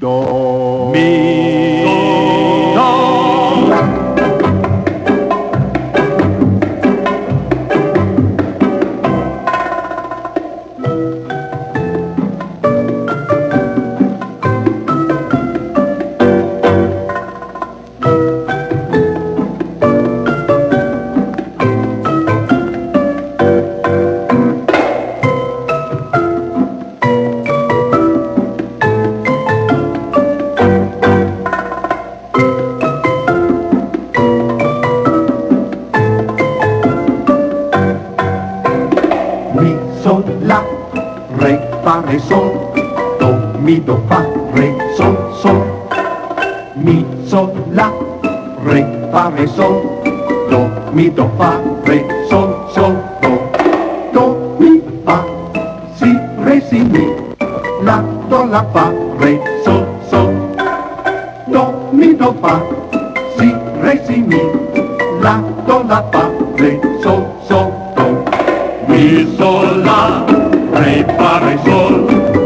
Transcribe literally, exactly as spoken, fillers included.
do, mi, do. mi, sol, la, re, fa, re, sol, do, mi, do, fa, re, sol, sol, mi, sol, la, re, fa, re, sol, do, mi, do, fa, re, sol, sol, do, do, mi, fa, si, re, si, mi, la, do, la, fa, re, sol, sol, do, mi, do, fa, si, re, si, mi, la, do, la, fa, re, sol, sol, do. Mi, sol, la, re, fa, re, sol.